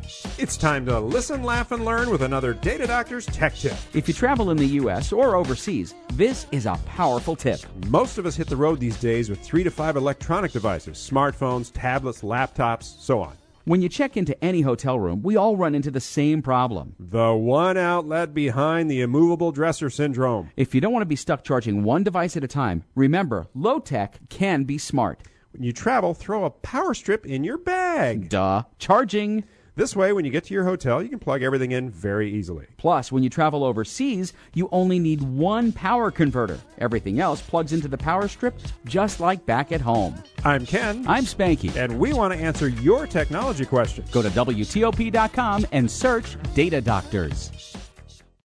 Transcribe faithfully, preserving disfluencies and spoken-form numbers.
It's time to listen, laugh, and learn with another Data Doctor's Tech Tip. If you travel in the U S or overseas, this is a powerful tip. Most of us hit the road these days with three to five electronic devices, smartphones, tablets, laptops, so on. When you check into any hotel room, we all run into the same problem. The one outlet behind the immovable dresser syndrome. If you don't want to be stuck charging one device at a time, remember, low tech can be smart. When you travel, throw a power strip in your bag. Duh. Charging. This way, when you get to your hotel, you can plug everything in very easily. Plus, when you travel overseas, you only need one power converter. Everything else plugs into the power strip just like back at home. I'm Ken. I'm Spanky. And we want to answer your technology questions. Go to W T O P dot com and search Data Doctors.